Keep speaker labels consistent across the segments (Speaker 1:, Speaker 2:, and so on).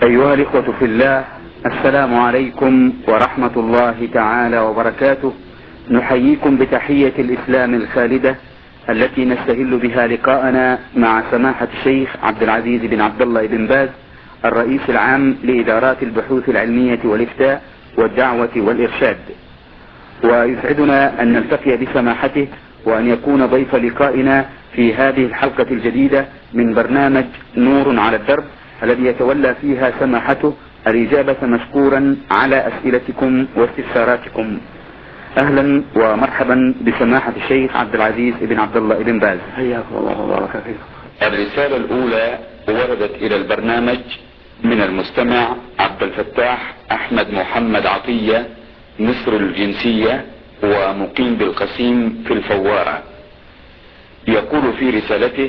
Speaker 1: أيها الإخوة في الله، السلام عليكم ورحمة الله تعالى وبركاته. نحييكم بتحية الإسلام الخالدة التي نستهل بها لقاءنا مع سماحة الشيخ عبد العزيز بن عبد الله بن باز، الرئيس العام لإدارات البحوث العلمية والإفتاء والدعوة والإرشاد. ويسعدنا أن نلتقي بسماحته وأن يكون ضيف لقائنا في هذه الحلقة الجديدة من برنامج نور على الدرب، الذي يتولى فيها سماحته الإجابة مشكورا على أسئلتكم واستفساراتكم. أهلا ومرحبا بسماحة الشيخ عبد العزيز بن عبد الله بن باز.
Speaker 2: حياكم الله وبارك فيكم.
Speaker 1: الرسالة الأولى وردت إلى البرنامج من المستمع عبد الفتاح أحمد محمد عطية، مصر الجنسية ومقيم بالقسيم في الفوارة. يقول في رسالته: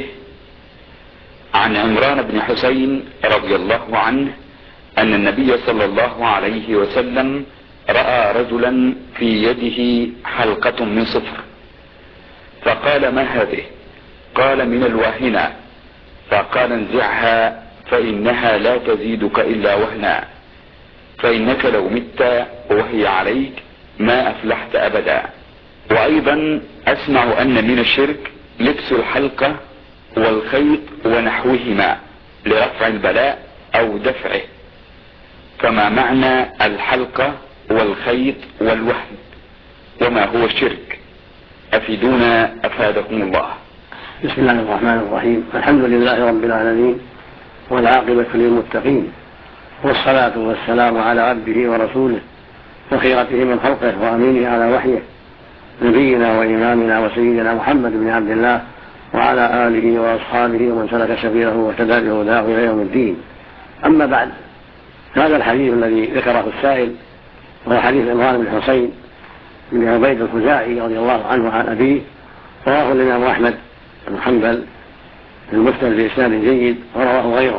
Speaker 1: عن عمران بن حسين رضي الله عنه أن النبي صلى الله عليه وسلم رأى رجلا في يده حلقة من صفر، فقال: ما هذه؟ قال: من الواهنة. فقال: انزعها فإنها لا تزيدك إلا وهنا، فإنك لو مت وهي عليك ما أفلحت أبدا. وأيضا أسمع أن من الشرك لبس الحلقة والخيط ونحوهما لرفع البلاء أو دفعه، فما معنى الحلقة والخيط والوهن؟ وما هو الشرك؟ أفيدونا أفادكم الله.
Speaker 2: بسم الله الرحمن الرحيم. الحمد لله رب العالمين، والعاقبة للمتقين، والصلاة والسلام على عبده ورسوله وخيرته من خلقه وأمينه على وحيه، نبينا وإمامنا وسيدنا محمد بن عبد الله وعلى آله وأصحابه ومن سلك سبيله واهتدى بهداه إلى يوم الدين. أما بعد، هذا الحديث الذي ذكره السائل وهو حديث عمران بن حسين بن عبيد الخزاعي رضي الله عنه عن أبيه، رواه الإمام أحمد بن حنبل في المسند بإسناد جيد، ورواه غيره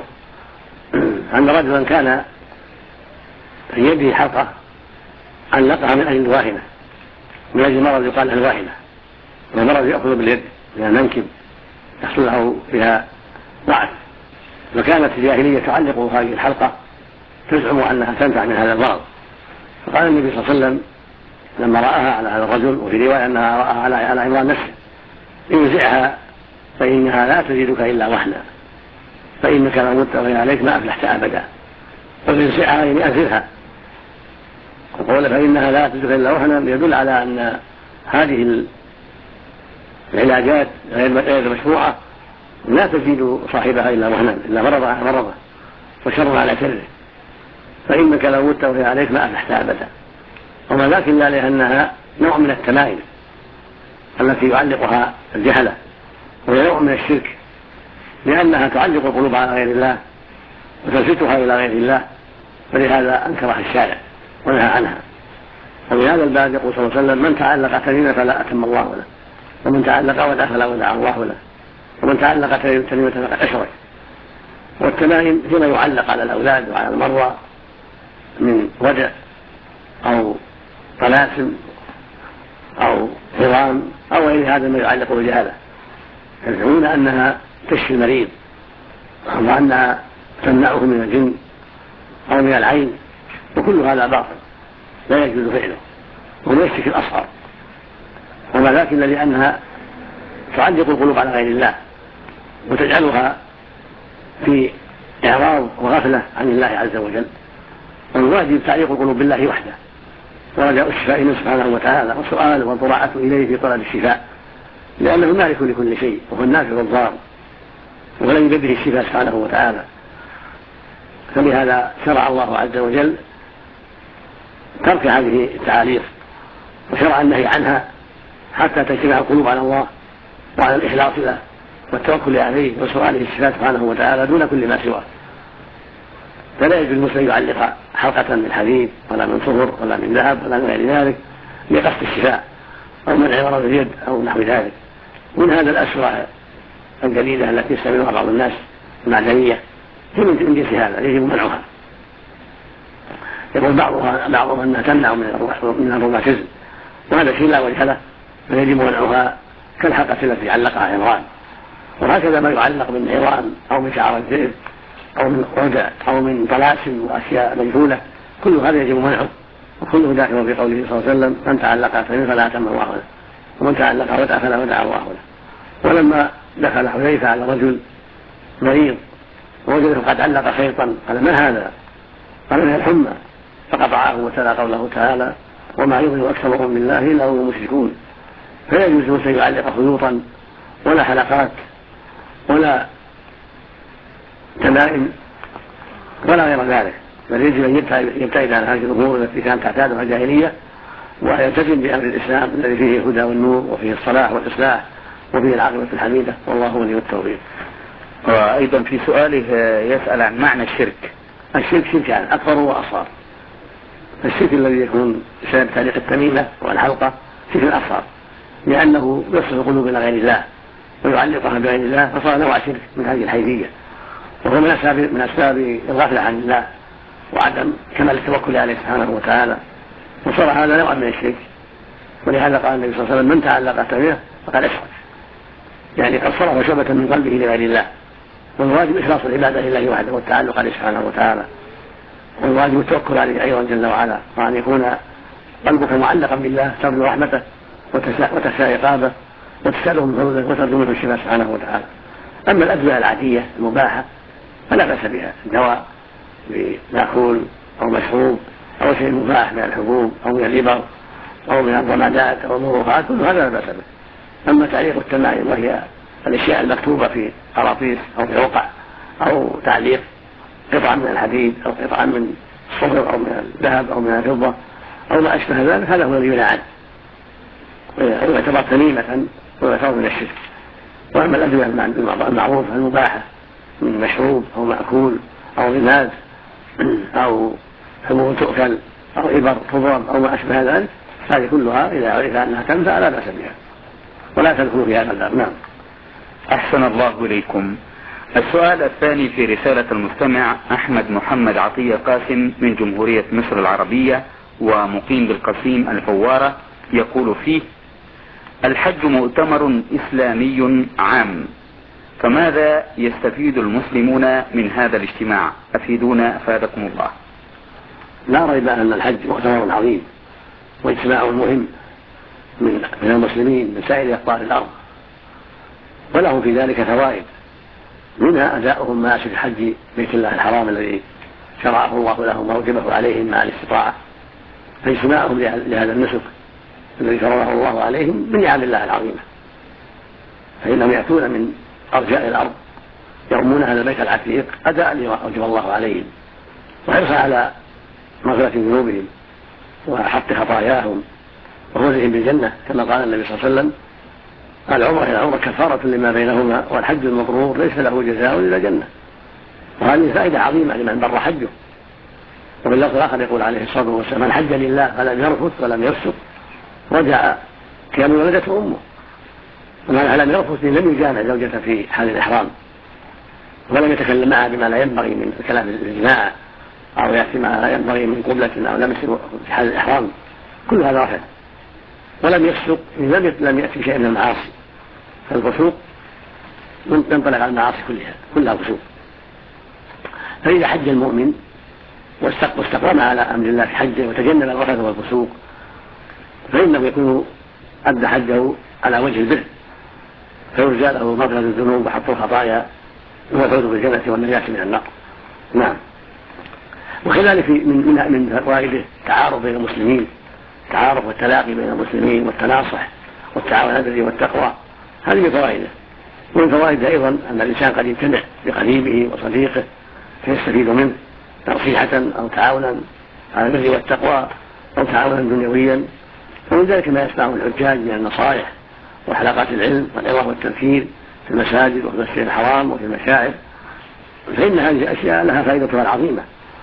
Speaker 2: أن رجلا كان في يده حلقة علقها من أجل الواهنة، من أجل مرض يقال الواهنة، ومرض يأخذ باليد من المنكب يحصل له بها ضعف، وكانت الجاهلية تعلق هذه الحلقة تزعم أنها تنفع من هذا المرض. فقال النبي صلى الله عليه وسلم لما رآها على هذا الرجل، وفي رواية أنها رآها على عمران نفسه: انزعها فإنها لا تزيدك إلا وهنا، فإنك لو مت وهي عليك ما أفلحت أبدا. وانزعها يعني أنزلها، وقول فإنها لا تزيدك إلا وهنا يدل على أن هذه العلاجات غير المشروعة لا تزيد صاحبها إلا وهنا، إلا مرضا على مرضه وشر على شره، فإنك لو مت وهي عليك ما أفلحت أبدا. وما ذاك إلا لأنها نوع من التمائم التي يعلقها الجهلة، وهي نوع من الشرك، لأنها تعلق القلوب على غير الله وتلفتها إلى غير الله، ولهذا أنكرها الشارع ونهى عنها. وبهذا الباب يقول صلى الله عليه وسلم: من تعلق تميمة فلا أتم الله له، ومن تعلق ودعا فلا ودع الله له، ومن تعلق تميمة فقد أشرك. والتمائم هي ما يعلق على الأولاد وعلى المرضى من ودع أو طلاسم أو حرام أو غير هذا ما يعلق بالجهالة، يزعمون أنها تشفي المريض وأنها تمنعه من الجن أو من العين، وكل هذا باطل لا يجوز فعله، وهو يشتكي الأصغر. وما ذاك إلا لأنها تعلق القلوب على غير الله وتجعلها في إعراض وغفلة عن الله عز وجل. والواجب تعليق القلوب بالله وحده، ورجاء الشفاء منه سبحانه وتعالى، والسؤال والضراعة إليه في طلب الشفاء، لأنه مالك لكل شيء وهو النافع والضار، ولن يبده الشفاء سبحانه وتعالى. فلهذا شرع الله عز وجل ترك هذه التعاليق وشرع النهي عنها حتى تجتمع القلوب على الله وعلى الإخلاص له والتوكل عليه وسؤاله الشفاء سبحانه وتعالى دون كل ما سواه. فلا يجوز المسلم يعلق حلقة من حديد ولا من صفر ولا من ذهب ولا من غير ذلك لقصد الشفاء أو منع مرض اليد أو نحو ذلك. من هذا الأسرع الجديدة التي يستعملها بعض الناس المعدنية هي من جنس هذا يجب منعها. يقول بعضهم أنها تمنع من الروماتيزم، وهذا شيء لا وجه له، فيجب منعها كالحلقة التي علقها عمران. وهكذا ما يعلق بالنيران أو من شعر الذئب أو من رجع أو من طلاسم وأشياء مجهولة، كل هذا يجب منعه، وكله داخل في قوله صلى الله عليه وسلم: من تعلق تميم فلا أتم الله له، ومن تعلق ودع فلا ودع الله له. ولما دخل حذيفة على رجل مريض ووجده قد علق خيطا قال: ما هذا؟ قال: من الحمى، فقطعه وتلا قوله تعالى: وما يؤمن أكثرهم بالله إلا هم المشركون. فيجوز أن يعلق خيوطا ولا حلقات ولا تمائم ولا غير ذلك، بل يجب أن يبتعد عن هذه الأمور التي كانت تعتادها الجاهلية، ويلتزم بأمر الإسلام الذي فيه الهدى والنور وفيه الصلاح والإصلاح وفيه العاقبة الحميدة، والله ولي التوفيق.
Speaker 1: وأيضا في سؤاله يسأل عن معنى الشرك.
Speaker 2: الشرك شركان: أكبر وأصغر. الشرك الذي يكون بسبب تعليق التميمة والحلقة شرك أصغر، لأنه يصرف قلوب إلى غير الله ويعلقها بغير الله، فصار نوع شرك من هذه الحيثية، وهو من أسباب الغفلة عن الله وعدم كمال التوكل عليه سبحانه وتعالى، وصار هذا نوعا من الشرك. ولهذا قال النبي صلى الله عليه وسلم: من تعلق تميمة فقد أشرك، يعني قد صرف شعبة من قلبه لغير الله. والواجب إخلاص العبادة لله وحده والتعلق عليه سبحانه وتعالى، والواجب التوكل عليه أيضا جل وعلا، وأن يكون قلبك معلقا بالله ترجو رحمته وتخشى عقابه وتسأله من فضله وترجو منه الشفاء سبحانه وتعالى. أما الأدوية العادية المباحة فلا بأس بها، الدواء بمأكول أو مشروب أو شيء مباح من الحبوب أو من الإبر أو من الضمادات أو المروحات، كل هذا لا بأس به. أما تعليق التمائم وهي الأشياء المكتوبة في قراطيس أو في رقع أو تعليق قطعا من الحديد أو قطعا من الصفر أو من الذهب أو من الفضة أو ما أشبه ذلك، هذا هو الذي يلعن ويعتبر تميمة ويعتبر من الشرك. وأما الأدوية المعروفة المباحة من مشروب أو مأكول أو غماز أو حبوب تؤكل أو إبر تضرب أو ما أشبه ذلك، هذه كلها إذا عرف أنها تنفع لا بأس بها ولا تدخل في هذا الباب. نعم.
Speaker 1: أحسن الله إليكم. السؤال الثاني في رسالة المستمع أحمد محمد عطية قاسم من جمهورية مصر العربية ومقيم بالقصيم الفوارة، يقول فيه: الحج مؤتمر إسلامي عام، فماذا يستفيد المسلمون من هذا الاجتماع؟ أفيدونا أفادكم الله.
Speaker 2: لا ريب أن الحج مؤتمر عظيم واجتماع مهم من المسلمين من سائر أقطار الأرض، ولهم في ذلك فوائد، منها أداؤهم مناسك الحج بيت الله الحرام الذي شرعه الله لهم وأوجبه عليهم مع الاستطاعة، فاجتماعهم لهذا النسك الذي شرعه الله عليهم من نعم الله العظيمة، فإنهم يأتون من أرجاء الأرض يرمون هذا البيت العتيق أداء لما أوجب الله عليهم، وحرصا على مغفرة ذنوبهم وحط خطاياهم وفوزهم بالجنة، كما قال النبي صلى الله عليه وسلم: العمرة إلى العمرة كفارة لما بينهما، والحج المبرور ليس له جزاء إلا الجنة. وهذه فائدة عظيمة لمن بر حجه. وفي اللفظ الآخر يقول عليه الصلاة والسلام: من حج لله فلم يرفث ولم يفسق رجع كيوم ولدته أمه. ومن لم يرفث لم يجامع زوجته في حال الإحرام ولم يتكلم معها بما لا ينبغي من الكلام الجماعة أو يأتي ما لا ينبغي من قبلة أو لمس في حال الإحرام، كل هذا رفث. ولم يفسق لم يأتي شيء من المعاصي، فالفسوق ينطلق على المعاصي كلها فسوق. فإذا حج المؤمن واستقام على أمر الله في حجه وتجنب الرفث والفسوق فإنه يكون أدى حجه على وجه البر، فيرجى له مغفرة الذنوب وحط الخطايا والفوز بالجنة والنجاة من النار. نعم. وكذلك من فوائده التعارف بين المسلمين، التعارف والتلاقي بين المسلمين والتناصح والتعاون على البر والتقوى، هذه من فوائده. ومن فوائده أيضا أن الإنسان قد يجتمع بقريبه وصديقه فيستفيد منه نصيحة أو تعاونا على البر والتقوى أو تعاونا دنيويا. ومن ذلك ما يسمعه الحجاج من النصائح وحلقات العلم والعظة والتذكير في المساجد وفي المسجد الحرام وفي المشاعر، فإن هذه الأشياء لها فائدتها العظيمة.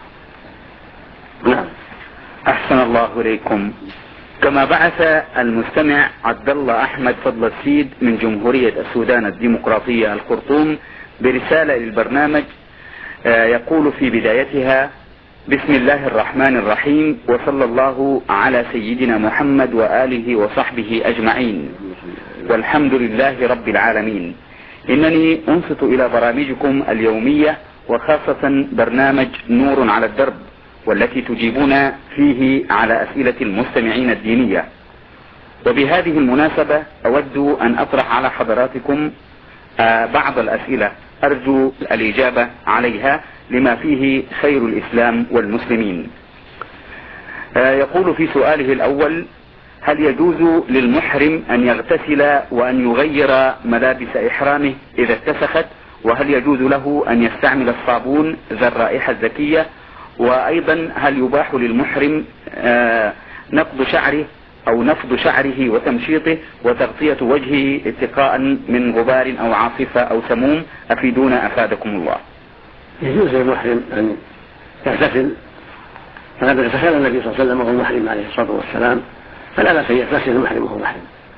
Speaker 2: نعم.
Speaker 1: أحسن الله إليكم. كما بعث المستمع عبد الله أحمد فضل السيد من جمهورية السودان الديمقراطية الخرطوم برسالة للبرنامج، يقول في بدايتها: بسم الله الرحمن الرحيم، وصلى الله على سيدنا محمد وآله وصحبه أجمعين، والحمد لله رب العالمين. إنني أنصت إلى برامجكم اليومية وخاصة برنامج نور على الدرب، والتي تجيبون فيه على أسئلة المستمعين الدينية. وبهذه المناسبة أود أن أطرح على حضراتكم بعض الأسئلة أرجو الإجابة عليها لما فيه خير الإسلام والمسلمين. يقول في سؤاله الأول: هل يجوز للمحرم أن يغتسل وأن يغير ملابس إحرامه إذا اتسخت؟ وهل يجوز له أن يستعمل الصابون ذا الرائحة الزكية؟ وأيضا هل يباح للمحرم نقض شعره أو نفض شعره وتمشيطه وتغطية وجهه اتقاء من غبار أو عاصفة أو سموم؟ أفيدونا أفادكم الله.
Speaker 2: يجوز للمحرم أن يغتسل، فقد اغتسل النبي صلى الله عليه وسلم وهو محرم عليه الصلاة والسلام، فلا بأس أن يغتسل المحرم وهو محرم،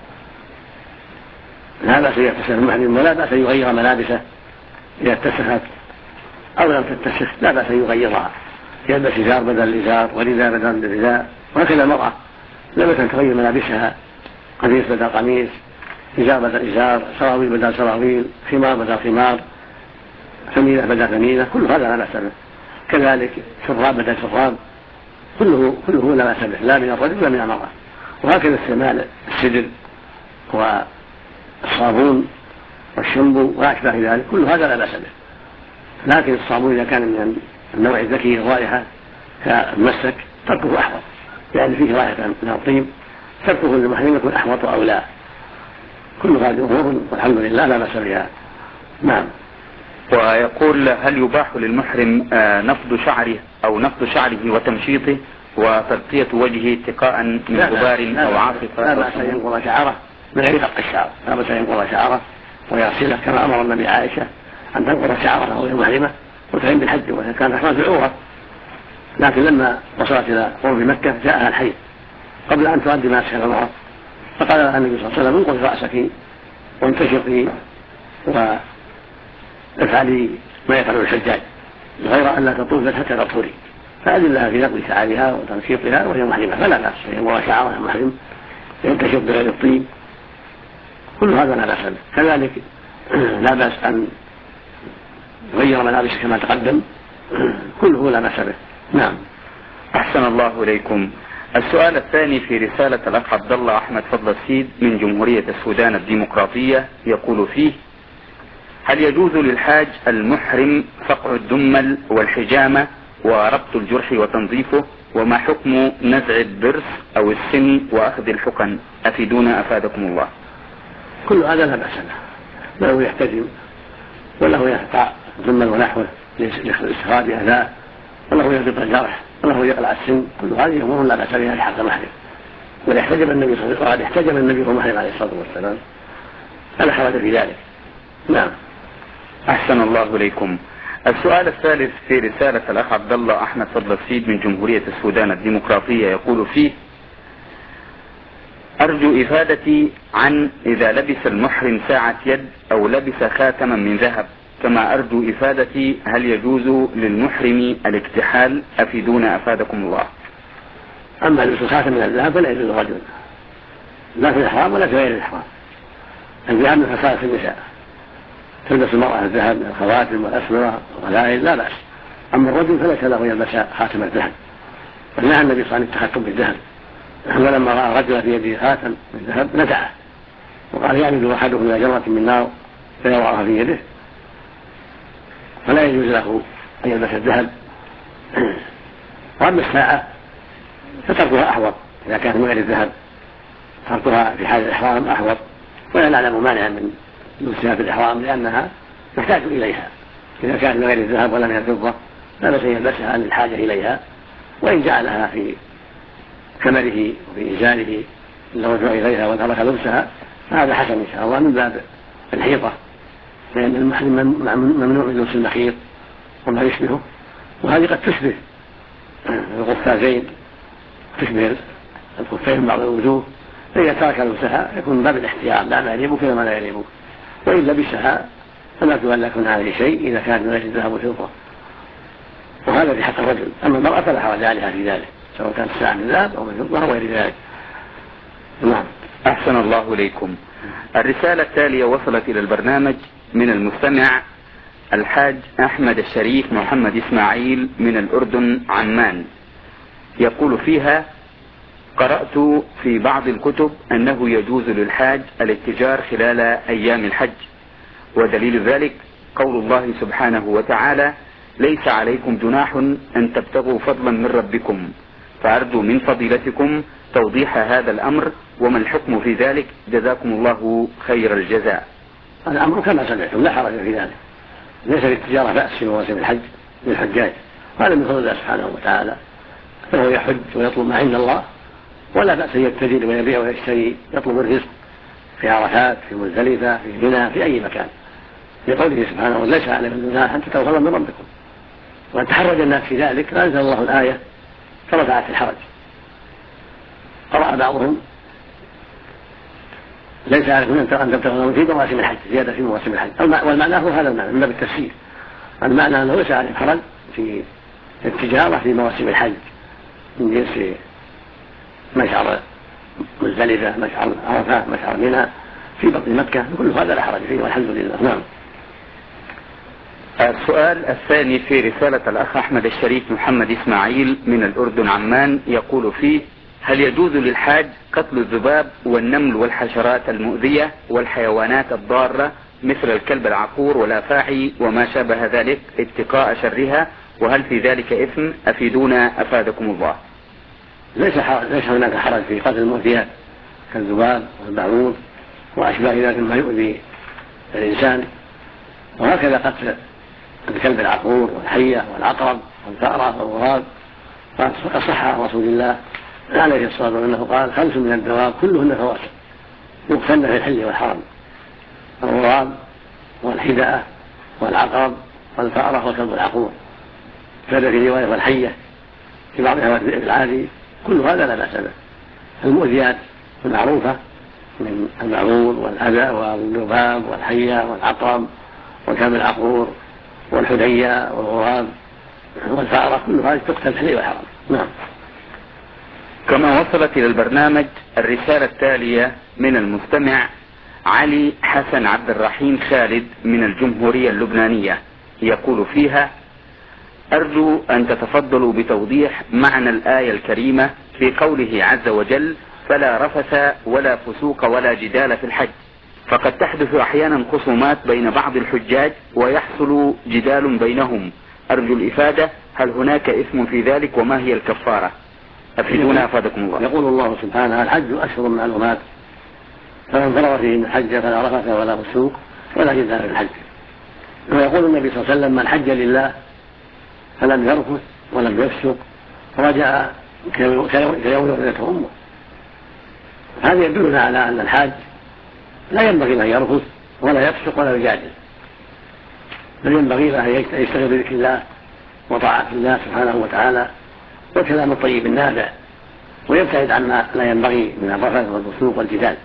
Speaker 2: لا بأس أن يغتسل المحرم، ولا بأس أن يغير ملابسه إذا اتسخت أو لم تتسخ، لا بأس أن يغيرها، يلبس إزار بدل الإزار ورداء بدل الرداء. وهكذا المرأة لا بأس أن تغير ملابسها، قميص بدل قميص، إزار بدل إزار، سراويل بدل سراويل، خمار بدل خمار، ثمينة بدل ثمينة، كل هذا لا بأس به. كذلك شراب بدل شراب، كله لا بأس به، لا من الرجل ولا من المرأة. وهكذا استعمال السدر والصابون والشامبو وأشبه ذلك، كل هذا لا بأس به. لكن الصابون إذا كان من النوع الذكي الرائحة كالمسك تركه أحوط، لأن فيه رائحة من الطيب، تركه للمحرم يكون أحوط أو لا. كل هذه أمور والحمد لله لا بأس بها. نعم.
Speaker 1: ويقول: هل يباح للمحرم نفض شعره أو نفض شعره وتمشيطه وتغطية وجهه اتقاء من غبار أو عاصفة؟
Speaker 2: لا بأس أن ينقض شعره من غير خلق الشعر، لا بأس أن ينقض شعره ويغسله، كما أمر النبي عائشة أن تنقض شعرها وهي محرمة وتعين بالحج وهي كانت تحمل في العورة. لكن لما وصلت إلى قرب مكة جاءها الحيض قبل أن تؤدي ما أسهل العمرة، فقال لها النبي صلى الله عليه وسلم: انقضي رأسك وانتشقي وافعلي ما يفعل الحجاج، غير أن لا تطوفي حتى تطهري. فأذن لها في نقض شعرها وتنشيطها وهي محرمة، فلا بأس ينقض شعرها محرم، ينتشق بغير الطيب، كل هذا لا بأس به. كذلك لا بأس أن يغير ملابسه كما تقدم، كله لا بأس به. نعم.
Speaker 1: أحسن الله إليكم. السؤال الثاني في رسالة الأخ عبد الله أحمد فضل السيد من جمهورية السودان الديمقراطية، يقول فيه: هل يجوز للحاج المحرم فقع الدمل والحجامة وربط الجرح وتنظيفه؟ وما حكم نزع الضرس أو السن وأخذ الحقن؟ أفيدونا أفادكم الله.
Speaker 2: كل هذا لا بأس له، له يحتجم وله يقطع الدمل ونحوه لاستخراج أذاه، وله يربط الجرح، وله يقلع السن، كل هذه أمور لا بأس بها لحق المحرم. وقد احتجم النبي وهو محرم عليه الصلاة والسلام، فلا حرج في ذلك. نعم.
Speaker 1: أحسن الله إليكم. السؤال الثالث في رسالة الأخ عبد الله أحمد فضل السيد من جمهورية السودان الديمقراطية، يقول فيه: أرجو إفادتي عن إذا لبس المحرم ساعة يد أو لبس خاتما من ذهب، كما أرجو إفادتي هل يجوز للمحرم الاكتحال؟ أفيدونا أفادكم الله.
Speaker 2: أما لبس الخاتم من الذهب فلا يجوز الرجل، لا في الإحرام ولا في غير الإحرام. الذهب من خصائص النساء، تلبس المرأة الذهب من الخواتم والأسورة والغلائل لا بأس. أما الرجل فليس له يلبس خاتم الذهب، فنهى النبي صلى الله عليه وسلم التختم بالذهب، ولما رأى رجلا في يده خاتم من الذهب نزعه وقال: يعمد أحدكم إلى جمرة من نار فيضعها في يده، فلا يجوز له أن يلبس الذهب. وأما الساعة فتركها أحوط، إذا كانت من غير الذهب تركها في حال الإحرام أحوط، ولا نعلم مانعا من لبسها في الإحرام لأنها تحتاج إليها. إذا كانت من غير الذهب ولا من الفضة لا بأس يلبسها للحاجة إليها، وإن جعلها في كمره وفي إزاره إلا رجع إليها وترك لبسها فهذا حسن إن شاء الله من باب الحيطة، لأن المحرم ممنوع من لبس المخيط وما يشبهه، وهذه قد تشبه القفازين، تشبه الخفين من بعض الوجوه، فإذا ترك لبسها يكون من باب الاحتياط، لا ما يريبك ولا ما لا يريبك، وإن لبسها فلا يكون عليه شيء إذا كان من غير الذهب والفضة، وهذا في حق الرجل. أما المرأة فلا حرج عليها في ذلك، سواء كانت الساعة من ذهب أو من فضة أو غير ذلك. نعم.
Speaker 1: أحسن الله إليكم. الرسالة التالية وصلت إلى البرنامج من المستمع الحاج أحمد الشريف محمد إسماعيل من الأردن عمان، يقول فيها: قرأت في بعض الكتب أنه يجوز للحاج الاتجار خلال أيام الحج، ودليل ذلك قول الله سبحانه وتعالى: ليس عليكم جناح أن تبتغوا فضلا من ربكم، فأرجو من فضيلتكم توضيح هذا الأمر وما الحكم في ذلك، جزاكم الله خير الجزاء.
Speaker 2: الأمر كما سمعتم لا حرج في ذلك، ليس للتجارة بأس في مواسم الحج للحجاج، هذا من فضل الله سبحانه وتعالى، فهو يحج ويطلب ما عند الله، ولا بأس أن يتجر ويبيع ويشتري يطلب الرزق في عرفات، في مزدلفة، في منى، في أي مكان، لقوله سبحانه: ليس عليكم جناح أن تبتغوا فضلا من ربكم. وأن تحرج الناس في ذلك فأنزل الله الآية فرفعت الحرج. قرأ بعضهم: ليس عليكم أن تبتغوا في مواسم الحج، زيادة في مواسم الحج، والمعنى هو هذا المعنى من باب التفسير، المعنى أنه ليس عليكم حرج في التجارة في مواسم الحج من جنس مشعر مزدلفة، مشعر عرفة، مشعر منى، في بطن مكة، كل هذا لا حرج فيه والحمد لله. نعم.
Speaker 1: السؤال الثاني في رسالة الأخ أحمد الشريف محمد إسماعيل من الأردن عمان، يقول فيه: هل يجوز للحاج قتل الذباب والنمل والحشرات المؤذية والحيوانات الضارة مثل الكلب العقور والأفاعي وما شابه ذلك اتقاء شرها، وهل في ذلك إثم؟ أفيدونا أفادكم الله.
Speaker 2: ليس هناك حرج في قتل المؤذيات كالذباب والبعوض وأشباه ذلك ما يؤذي الإنسان، وهكذا قتل الكلب العقور والحية والعقرب والفأرة والغراب. فقد صح عن رسول الله عليه الصلاة والسلام أنه قال: 5 من الدواب كلهن فواسق يقتلن في الحل والحرم: الغراب والحدأة والعقرب والفأرة والكلب العقور. كذا في رواية والحية، في بعضها والذئب العادي، كل هذا لا بأس به. المؤذيات المعروفة من المعروض والأذى والذباب والحية والعقرب والكلب العقور والحدية والغراب والفأرة، كل هذه تقتل في الحل والحرم. نعم.
Speaker 1: كما وصلت إلى البرنامج الرسالة التالية من المستمع علي حسن عبد الرحيم خالد من الجمهورية اللبنانية، يقول فيها: أرجو أن تتفضلوا بتوضيح معنى الآية الكريمة في قوله عز وجل: فلا رفث ولا فسوق ولا جدال في الحج، فقد تحدث أحيانا خصومات بين بعض الحجاج ويحصل جدال بينهم، أرجو الإفادة، هل هناك إثم في ذلك وما هي الكفارة؟ أفيدونا أفادكم الله.
Speaker 2: يقول الله سبحانه: الحج أشهر معلومات، فمن فرغ فيهن الحج فلا رفث ولا فسوق ولا جدال في الحج. ويقول النبي صلى الله عليه وسلم: من حج لله فلم يرفث ولم يفسق رجع كيوم ولدته أمه. هذا يدلنا على أن الحاج لا ينبغي أن يرفث ولا يفسق ولا يجادل، بل ينبغي له أن يشتغل بذكر الله وطاعة الله سبحانه وتعالى والكلام الطيب النافع، ويبتعد عما لا ينبغي من الرفث والفسوق والجدال،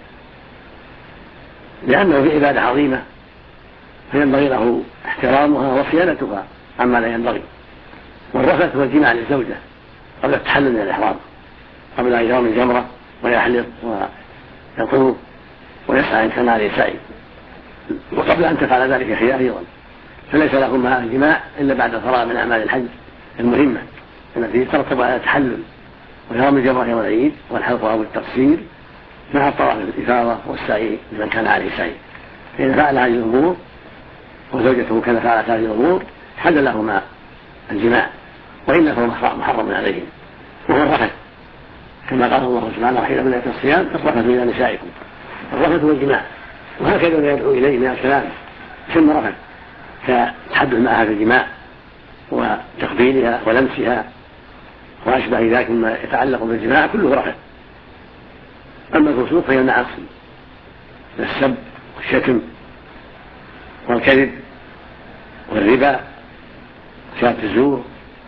Speaker 2: لأنه في عبادة عظيمة فينبغي له احترامها وصيانتها عما لا ينبغي. والرفث هو الجماع للزوجة قبل التحلل من الإحرام، قبل أن يرمي الجمرة ويحلق ويطوف ويسعى إن كان عليه سعي، وقبل أن تفعل ذلك هي أيضا، فليس لهما الجماع إلا بعد الفراغ من أعمال الحج المهمة التي ترتب على التحلل ويرمي الجمرة يوم العيد والحلق أو التقصير مع الطواف بالإفاضة والسعي لمن كان عليه سعي. فإذا فعل هذه الأمور وزوجته كان فعلت هذه الأمور حل لهما الجماع، وإلا فهو محرم عليهم، وهو الرفث كما قال الله سبحانه: حين بدأت الصيام الرفث إلى نسائكم. الرفث هو الجماع، وهكذا يدعو إليه من الكلام ثم رفث كالتحدث معها في الجماع وتقبيلها ولمسها وأشبه ذلك مما يتعلق بالجماع كله رفث. أما الفسوق فهي المعاصي، السب والشتم والكذب والربا وشهادة الزور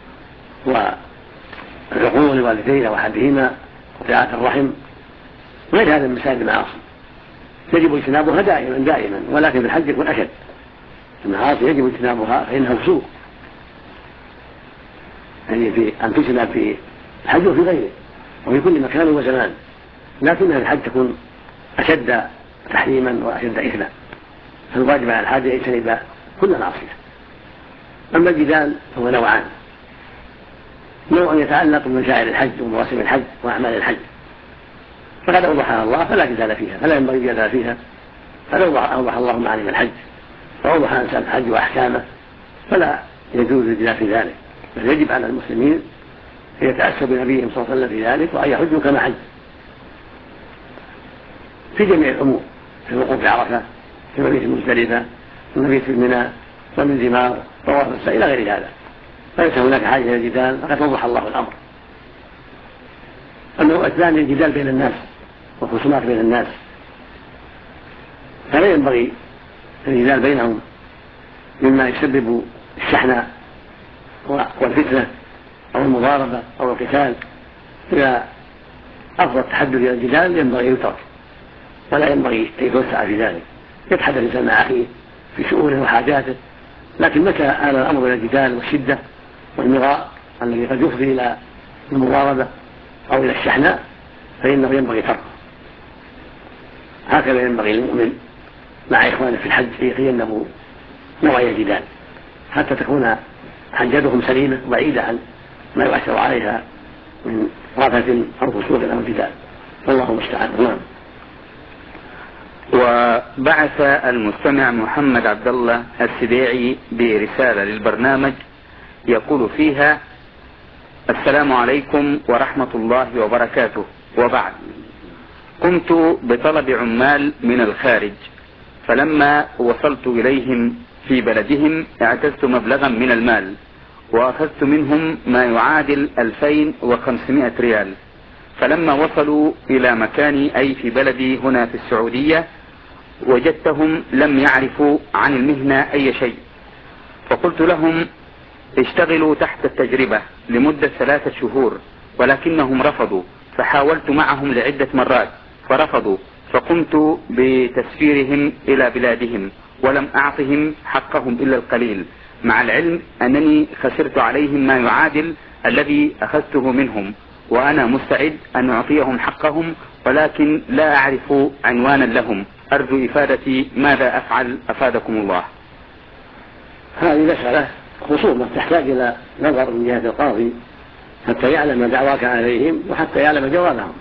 Speaker 2: والعقوق لوالديه أو أحدهما وقطيعة الرحم غير هذا من مسائل المعاصي يجب اجتنابها دائما، ولكن في الحج يكون أشد. المعاصي يجب اجتنابها فإنها فسوق، يعني في أن تجتنب في الحج وفي غيره وفي كل مكان وزمان، لكنها في الحج تكون أشد تحريما وأشد إثما، فالواجب على الحاج أن يجتنب كل معصية أما الجدال هو نوعان: نوع يتعلق بمشاعر الحج ومواسم الحج وأعمال الحج، فقد أوضحها الله فلا جدال فيها، فلا ينبغي الجدال فيها. قد أوضح الله معالم الحج وأوضح أنساب الحج وأحكامه، فلا يجوز الجدال في ذلك، بل يجب على المسلمين أن يتأسوا بنبيهم صلى الله عليه وسلم في ذلك وأن يحجوا كما حج في جميع الأمور، في الوقوف في عرفة، في مبيت مزدلفة، في مبيت منى، ومن ثمار، طواف السعي إلى غير هذا، فليس هناك حاجة إلى الجدال، فقد وضح الله الأمر. النوع الثاني الجدال بين الناس والخصومات بين الناس، فلا ينبغي الجدال بينهم مما يسبب الشحناء والفتنة أو المضاربة أو القتال. إذا أفضل التحدث إلى الجدال ينبغي يترك، ولا ينبغي أن يتوسع في ذلك. يتحدث الإنسان مع أخيه في شؤونه وحاجاته، لكن متى آل الأمر إلى الجدال والشدة والمراء الذي قد يفضي إلى المضاربة أو إلى الشحناء فإنه ينبغي تركه. هكذا ينبغي للمؤمن مع إخوانه في الحج أن يتجنبوا نوعي الجدال حتى تكون حجتهم سليمة بعيدة عن ما يؤثر عليها من رفث أو فسوق أو جدال، والله المستعان. نعم.
Speaker 1: وبعث المستمع محمد عبد الله السبيعي برسالة للبرنامج يقول فيها: السلام عليكم ورحمة الله وبركاته، وبعد. قمت بطلب عمال من الخارج، فلما وصلت إليهم في بلدهم اعتزت مبلغا من المال وأخذت منهم ما يعادل 2500 ريال. فلما وصلوا إلى مكاني أي في بلدي هنا في السعودية وجدتهم لم يعرفوا عن المهنة أي شيء، فقلت لهم اشتغلوا تحت التجربة لمدة 3 شهور، ولكنهم رفضوا، فحاولت معهم لعدة مرات فرفضوا، فقمت بتسفيرهم إلى بلادهم ولم أعطهم حقهم إلا القليل، مع العلم أنني خسرت عليهم ما يعادل الذي أخذته منهم، وأنا مستعد أن أعطيهم حقهم، ولكن لا أعرف عنوانا لهم. أرجو إفادتي ماذا أفعل أفادكم الله.
Speaker 2: هذه مسألة خصومة تحتاج إلى نظر من جهة القاضي حتى يعلم دعواك عليهم وحتى يعلم جوابهم،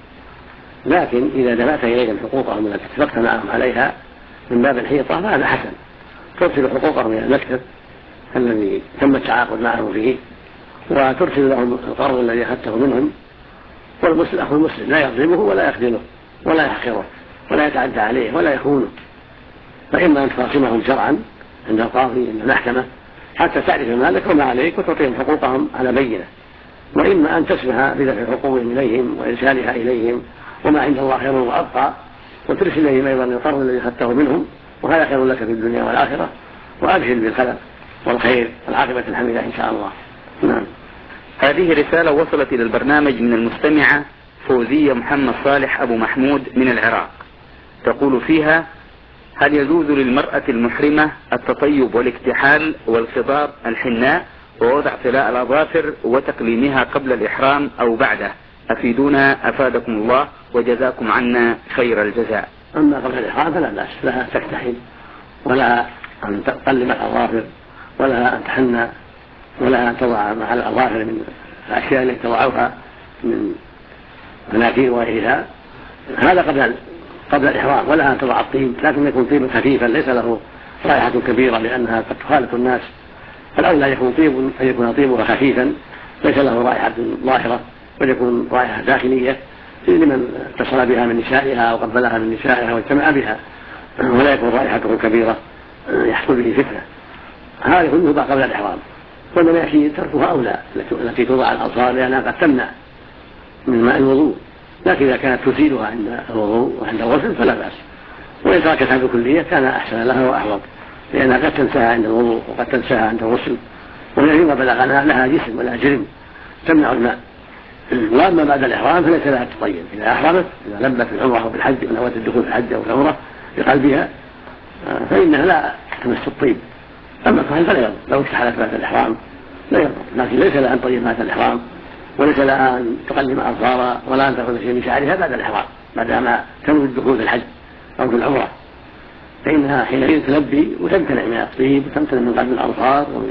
Speaker 2: لكن إذا دفعت إليهم حقوقهم التي اتفقت معهم عليها من باب الحيطة فهذا حسن. ترسل حقوقهم إلى المكتب الذي تم التعاقد معهم فيه، وترسل لهم القرض الذي أخذته منهم. والمسلم أخو المسلم لا يظلمه ولا يخذله ولا يحقره ولا يتعدى عليه ولا يخونه، فإما أن تخاصمهم شرعا عند القاضي عند المحكمة حتى تعرف مالك وما عليك وتعطيهم حقوقهم على بينة، وإما أن تسمح بدفع حقوقهم إليهم وإرسالها إليهم، وما عند الله خير وأبقى، وترسل إليهم أيضا القرض الذي أخذته منهم، وهذا خير لك في الدنيا والآخرة، وأبشر بالخلق والخير والعاقبة الحميدة إن شاء الله. نعم.
Speaker 1: هذه رسالة وصلت إلى البرنامج من المستمعة فوزية محمد صالح أبو محمود من العراق، تقول فيها: هل يجوز للمرأة المحرمة التطيب والاكتحال والخضاب الحناء ووضع طلاء الأظافر وتقليمها قبل الإحرام أو بعده؟ أفيدونا أفادكم الله وجزاكم عنا خير الجزاء.
Speaker 2: أما قبل الإحرام فلا بأس لها تكتحل ولا أن تقلم الأظافر ولا أن تحنى ولا أن تضع مع الأظافر من الأشياء التي تضعها من مناكير وغيرها، هذا قبل الإحرام، ولا أن تضع الطيب، لكن يكون طيب خفيفا ليس له رائحة كبيرة لأنها قد تخالف الناس، فالأولى يكون أن يكون طيبها خفيفا ليس له رائحة ظاهرة، بل يكون رائحة داخلية لمن اتصل بها من نسائها أو قبلها من نسائها واجتمع بها، ولا يكون رائحته كبيرة يحصل به فتنة. هذا كله قبل الإحرام. والمناكير تركها أولى التي توضع على الأظفار لأنها قد تمنع من ماء الوضوء، لكن إذا كانت تزيلها عند الوضوء وعند الغسل فلا بأس، وإن تركتها بكلية كان أحسن لها وأحوط، لأنها قد تنساها عند الوضوء وقد تنساها عند الغسل، والذي بلغنا لها جسم ولا جرم تمنع الماء. وأما بعد الإحرام فليس لها تطيب، إذا أحرمت إذا لبت العمرة بالحج ونوت الدخول في الحج أو العمرة بقلبها فإنها لا تمس الطيب. أما الكحل فلا يضر، لو اكتحلت بعد الإحرام لا يضر، لكن ليس لها أن تطيب بعد الإحرام، وليس لها أن تقلم أظفارها ولا أن تأخذ شيء من شعرها بعد الإحرام بعدما تنوي الدخول في الحج أو في العمرة، فإنها حينئذ تلبي وتمتنع من الطيب وتمتنع من قلم الأظفار ومن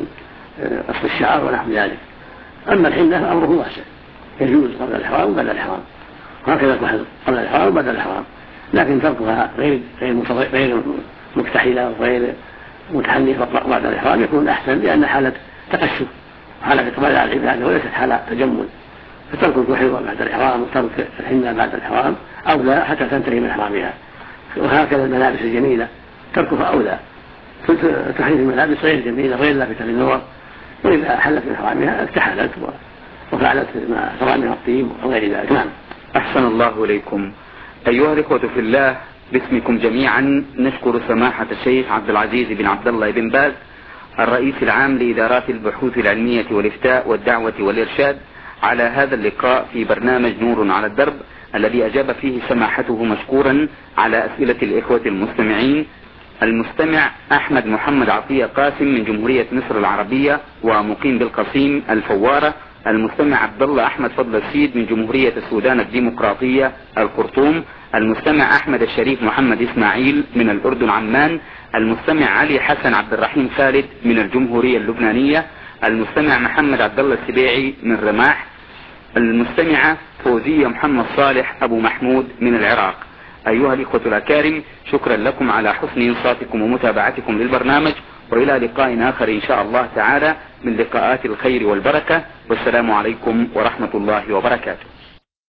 Speaker 2: قص الشعر ونحو ذلك. أما الحنة فأمره واسع، يجوز قبل الإحرام وبعد الإحرام، وهكذا الكحل قبل الإحرام وبعد الإحرام، لكن تركها غير مكتحلة وغير متحنية بعد الإحرام يكون أحسن، لأن حالة تقشف حالة إقبال على العبادة وليست حالة تجمل. فترك الكحل بعد الإحرام وترك الحنة بعد الإحرام أولى حتى تنتهي من إحرامها. وهكذا الملابس الجميلة تركها أولى، تحريم الملابس غير جميلة غير لافتة للنظر، وإذا حلت من إحرامها ارتحلت وفعلت ما سواء من الطيب وغير ذلك. نعم.
Speaker 1: أحسن الله إليكم. أيها الإخوة في الله، باسمكم جميعا نشكر سماحة الشيخ عبد العزيز بن عبد الله بن باز الرئيس العام لإدارات البحوث العلمية والإفتاء والدعوة والإرشاد على هذا اللقاء في برنامج نور على الدرب، الذي أجاب فيه سماحته مشكورا على أسئلة الإخوة المستمعين. المستمع أحمد محمد عطية قاسم من جمهورية مصر العربية ومقيم بالقصيم الفوارة. المستمع عبد الله أحمد فضل السيد من جمهورية السودان الديمقراطية الخرطوم. المستمع أحمد الشريف محمد إسماعيل من الأردن عمان. المستمع علي حسن عبد الرحيم خالد من الجمهورية اللبنانية. المستمع محمد عبد الله السبيعي من رماح. المستمعة فوزية محمد صالح أبو محمود من العراق. أيها الإخوة الأكارم، شكرا لكم على حسن إنصاتكم ومتابعتكم للبرنامج، وإلى لقاء آخر إن شاء الله تعالى من لقاءات الخير والبركة، والسلام عليكم ورحمة الله وبركاته.